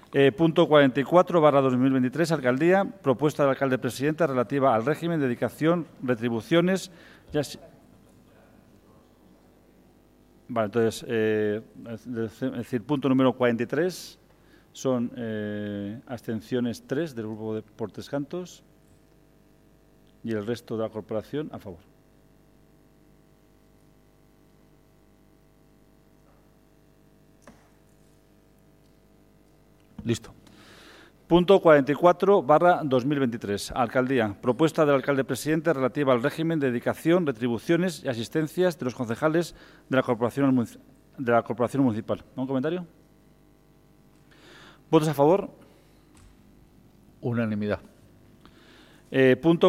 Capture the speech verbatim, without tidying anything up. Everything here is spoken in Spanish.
Eh, punto cuarenta y cuatro barra dos mil veintitrés, Alcaldía, propuesta del alcalde presidente relativa al régimen, dedicación, retribuciones y as... Vale, entonces, eh, es decir, punto número cuarenta y tres son eh, abstenciones tres del grupo de por tres cantos y el resto de la corporación a favor. Listo. Punto cuarenta y cuatro barra dos mil veintitrés. Alcaldía. Propuesta del alcalde presidente relativa al régimen de dedicación, retribuciones y asistencias de los concejales de la corporación, de la corporación municipal. ¿Un comentario? ¿Votos a favor? Unanimidad. Eh, punto